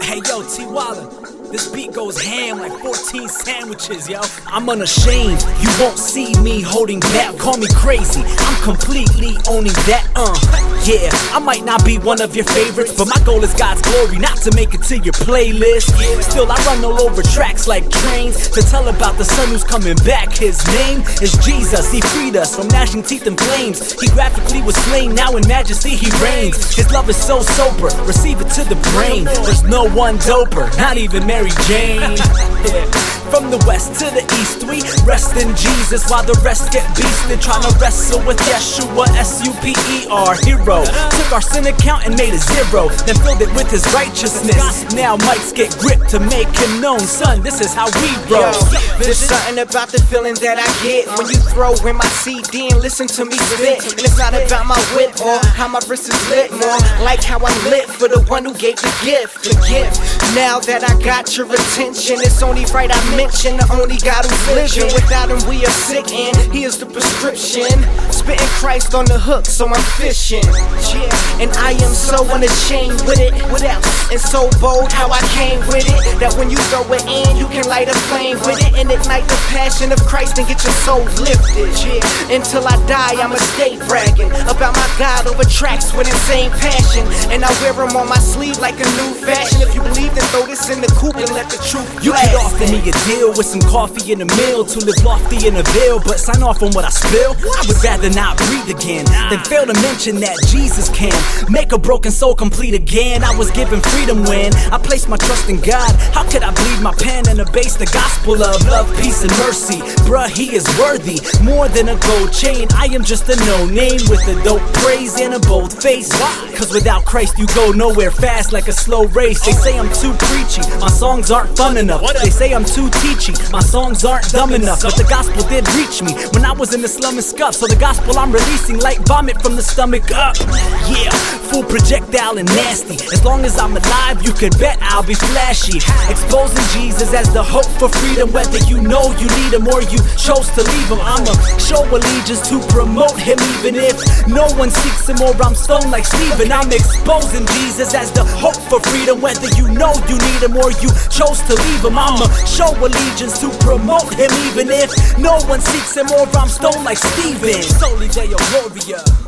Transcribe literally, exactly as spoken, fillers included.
Hey yo, T Waller, this beat goes ham like fourteen sandwiches, yo. I'm unashamed, you won't see me holding back. Call me crazy, I'm completely owning that, uh Yeah, I might not be one of your favorites, but my goal is God's glory, not to make it to your playlist. Still, I run all over tracks like trains to tell about the son who's coming back. His name is Jesus, he freed us from gnashing teeth and flames. He graphically was slain, now in majesty he reigns. His love is so sober, receive it to the brain. There's no one doper, not even Mary Jane. Yeah. From the west to the east, we rest in Jesus while the rest get beasted, trying to wrestle with Yeshua, S U P E R, hero. Took our sin account and made a zero, then filled it with his righteousness. Now mics get gripped to make him known. Son, this is how we roll. There's something about the feeling that I get when you throw in my C D and listen to me spit. And it's not about my wit or how my wrist is lit, more like how I'm lit for the one who gave the gift. The gift. Now that I got your attention, it's only right I mention the only God who's living. Without him we are sick and he is the prescription. Spitting Christ on the hook, so I'm fishing. Yeah, and I am so unashamed with it. What else? And so bold how I came with it, that when you throw it in, you can light a flame with it and ignite the passion of Christ and get your soul lifted. Yeah, until I die, I'ma stay bragging about my God over tracks with insane passion. And I wear them on my sleeve like a new fashion. If you believe, then throw this in the coupe and let the truth blast. You could offer me a deal with some coffee and a meal to live lofty in a veil, but sign off on what I spill. I would rather not breathe again than fail to mention that Jesus can make a broken soul complete again. I was given freedom when I placed my trust in God. How could I bleed my pen and abase the gospel of love, peace, and mercy? Bruh, he is worthy, more than a gold chain. I am just a no-name with a dope praise and a bold face. Cause without Christ you go nowhere fast like a slow race. They say I'm too preachy, my songs aren't fun enough. They say I'm too teachy, my songs aren't dumb enough. But the gospel did reach me when I was in the slum and scuff. So the gospel I'm releasing like vomit from the stomach up. Yeah, full projectile and nasty. As long as I'm alive, you can bet I'll be flashy. Exposing Jesus as the hope for freedom, whether you know you need him or you chose to leave him. I'ma show allegiance to promote him, even if no one seeks him or I'm stoned like Stephen. I'm exposing Jesus as the hope for freedom, whether you know you need him or you chose to leave him. I'ma show allegiance to promote him, even if no one seeks him or I'm stoned like Stephen. Soli Deo Gloria.